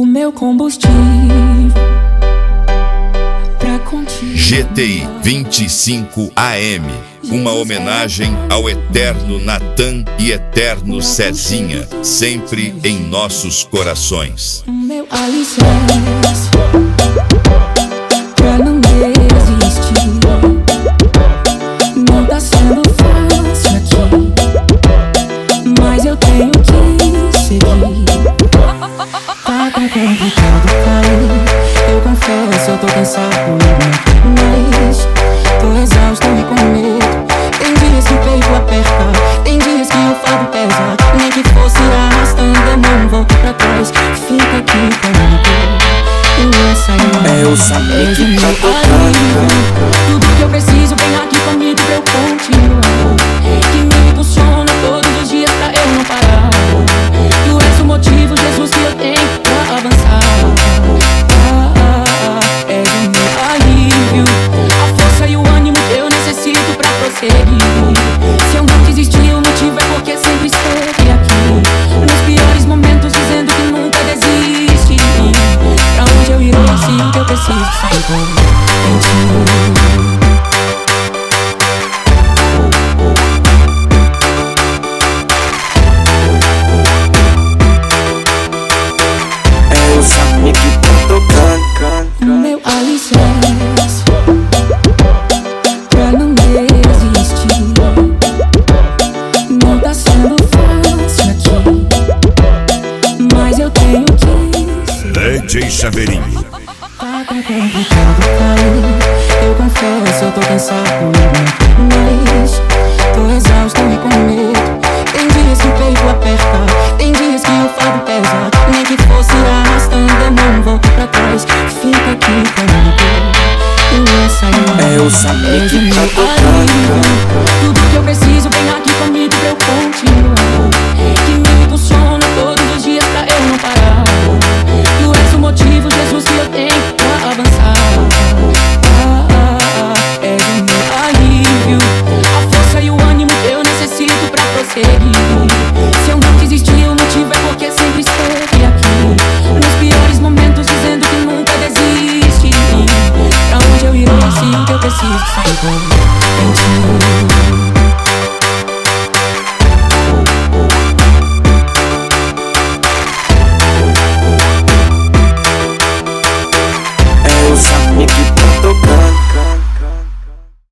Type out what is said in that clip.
o meu combustível pra contigo. GTI 25 AM, uma homenagem ao eterno Natan e eterno Cezinha, sempre em nossos corações. O meu alicerce pra não desistir. Não tá sendo fácil aqui, mas eu tenho que seguir. Tá complicado, pai. Eu confesso, eu tô cansado e não mais. Tô exausto e com medo. Tem dias que o peito aperta, tem dias que o fardo pesa. Nem que fosse arrastando, eu não volto pra trás. Fica aqui comigo. E essa é o saber que tá tocando. Tudo que eu preciso vem aqui comigo pra eu continuar. Que me impulsiona todos os dias pra eu não parar. Tu és o motivo, Jesus, que eu tenho pra avançar. És o meu alívio, a força e o ânimo que eu necessito pra prosseguir. Se eu não desistir, o motivo é porque sempre esteve aqui. Nos piores momentos dizendo que nunca desiste. Pra onde eu irei se o que eu preciso chegou em ti? O meu alicerce pra não desistir. Não tá sendo fácil aqui, mas eu tenho que DJ Chaveirinho. Tá complicado, pai. Eu confesso, eu tô cansado e não mais. Tô exausto e com medo. Tem dias que o peito aperta, tem dias que o fardo pesa. Nem que fosse arrastando, eu não volto pra trás. Fica aqui comigo. E essa é o saber que tá tocando. Tudo que eu preciso vem aqui comigo pra eu continuar. Que me impulsiona todos os dias pra eu não parar. Tu és o motivo, Jesus, que eu tenho pra avançar. És o meu alívio, a força e o ânimo que eu necessito pra prosseguir. Se eu não desistir, o motivo é porque sempre esteve aqui. Nos piores momentos dizendo que nunca desiste. Pra onde eu irei se o que eu preciso chegou em ti?